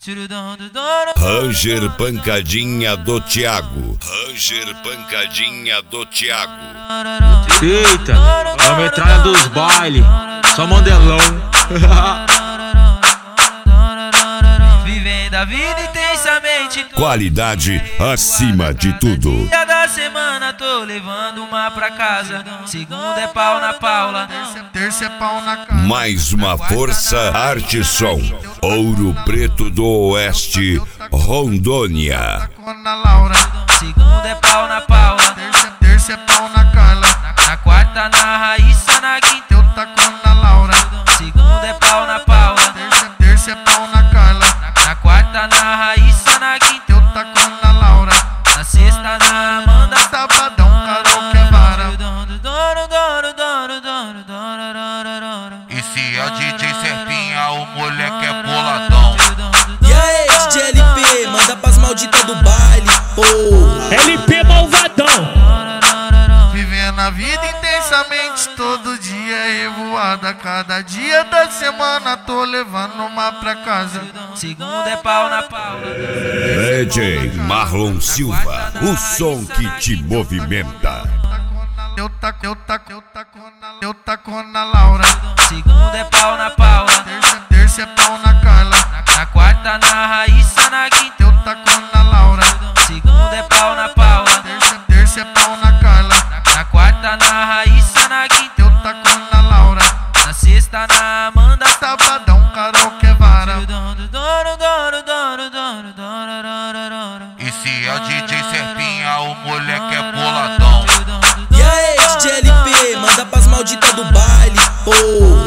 Ranger Pancadinha do Thiago. Ranger Pancadinha do Thiago. Eita, a metralha dos bailes, só mandelão. Vivendo a vida intensamente. Qualidade acima de tudo. Dia da semana tô levando uma pra casa. Segunda é pau na Paula, terça é pau na cara. Mais uma força Arte Som. Ouro Preto do Oeste, Rondônia. segunda é pau na Paula, Terça é pau na Carla. na quarta na Raíssa, na quinta Eu taco na Laura. segunda é pau na Paula, Terça é pau na Carla. na quarta na Raíssa, na quinta Eu taco na Laura. na sexta na Amanda. Sabadão, Carol que é vara. E se é DJ Serpinha, o moleque é boladão. E aí, DJ LP, manda pras malditas do baile, porra. LP malvadão. Vivendo a vida intensamente, todo dia é revoada. Cada dia da semana tô levando uma pra casa. Segunda é pau na Paula, DJ Marlon Silva, o som que te movimenta. Eu taco na Laura. segunda é pau na Paula, Terça é pau na Carla. na quarta na Raíssa, na quinta Eu taco na Laura. segunda é pau na Paula, Terça é pau na Carla. na quarta na Raíssa, na quinta Eu taco na Laura. na sexta na Amanda. Sabadão, Carol que é vara. E se é DJ Serpinha, o moleque é boladão. E aí, DJ LP, manda pras malditas do baile, porra.